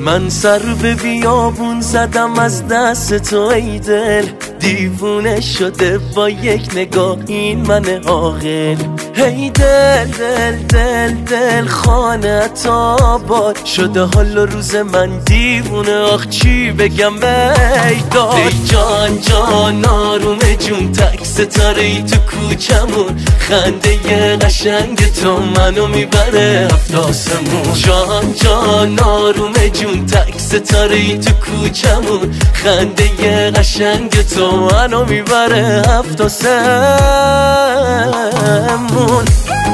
من سر به بیابون زدم از دست تو ای دل، دیوونه شده با یک نگاه این من عاقل. ای دل دل دل دل خانت آباد شده حال و روز من دیوونه، آخ چی بگم بیداد. ای جان جان آروم جون تک ستاره ای تو کوچمون، خنده قشنگ تو منو میبره هفت آسمون. جان جان آروم جون تک ستاره ای تو کوچمون، خنده قشنگ تو منو میبره هفت آسمون.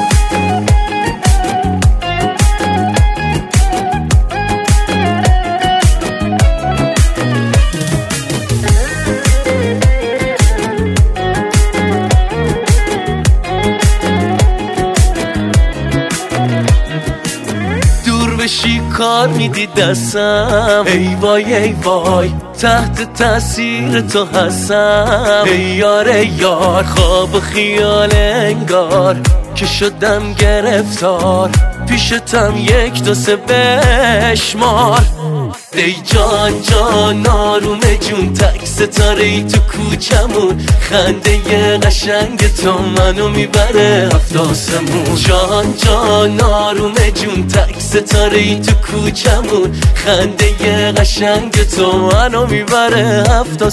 بشی کار میدی دستم، ای وای ای وای تحت تاثیر تو هستم. ای یار ای یار خواب و خیال انگار که شدم گرفتار، پیشتم یک دو سه بشمار. ای جان جان آروم جون تک ستاره ای تو کوچمون، خنده قشنگ تو منو میبره هفت آسمون. جان جان آروم جون تک ستاره ای تو کوچمون، خنده قشنگ تو منو میبره هفت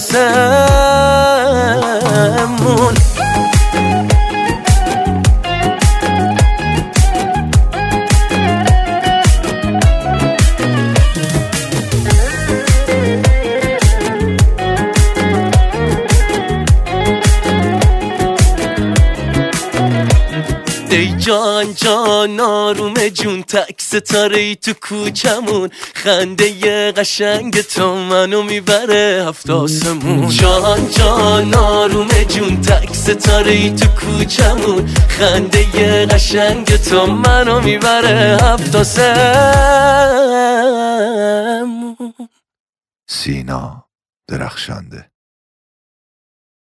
آسمون. ای جان جان آروم جون تک ستاره ای تو کوچمون، خنده قشنگ تو منو میبره هفت آسمون. جان جان آروم جون تک ستاره ای تو کوچمون، خنده قشنگ تو منو میبره هفت آسمون. سینا درخشنده.